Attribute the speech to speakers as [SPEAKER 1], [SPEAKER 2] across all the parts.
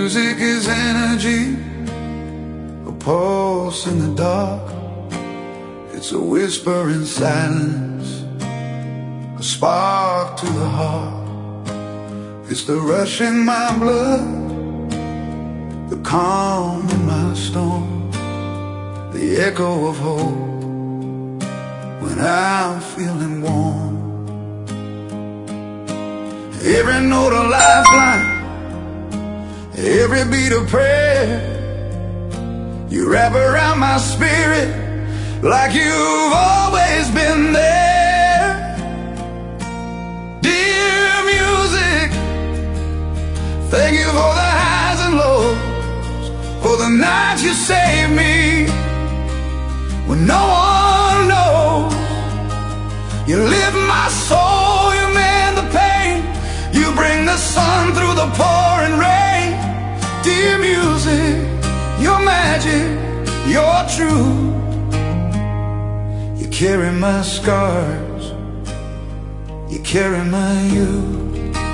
[SPEAKER 1] Music is energy, a pulse in the dark. It's a whisper in silence, a spark to the heart. It's the rush in my blood, the calm in my storm, the echo of hope when I'm feeling warm. Every note a lifeline, every beat a prayer. You wrap around my spirit like you've always been there. Dear music, thank you for the highs and lows, for the nights you saved me when no one knows. You lift my soul, you mend the pain, you bring the sun through the pouring rain. Dear music, your magic, your truth. You carry my scars, you carry my youth.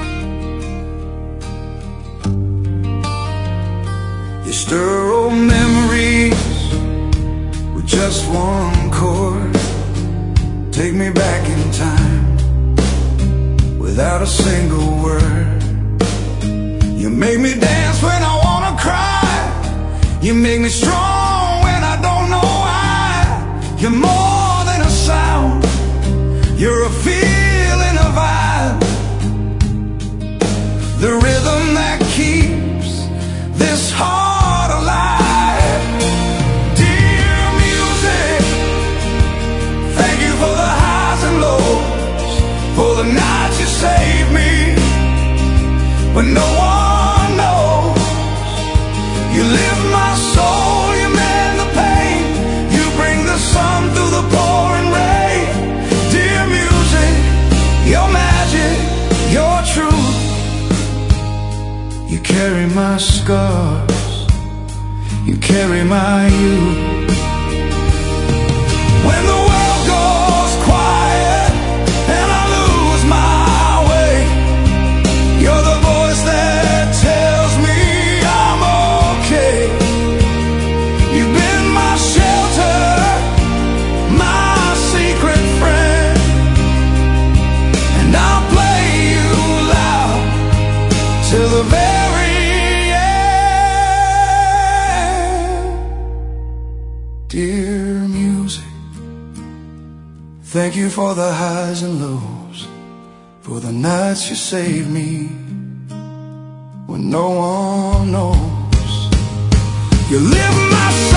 [SPEAKER 1] You stir old memories with just one chord. Take me back in time without a single word. You make me dance when I wanna cry. You make me strong when I don't know why. You're more than a sound, you're a feeling, a vibe, the rhythm that keeps this heart alive. Dear music, thank you for the highs and lows, for the nights you saved me when no one knows. You lift my soul, you mend the pain, you bring the sun through the pouring rain. Dear music, your magic, your truth. You carry my scars, you carry my youth. When the world goes quiet and I lose my way, you're the voice that tells me I'm okay. You've been my shelter, my secret friend, and I'll play you loud till the very end. Dear music, thank you for the highs and lows, for the nights you saved me when no one knows. You lift my soul.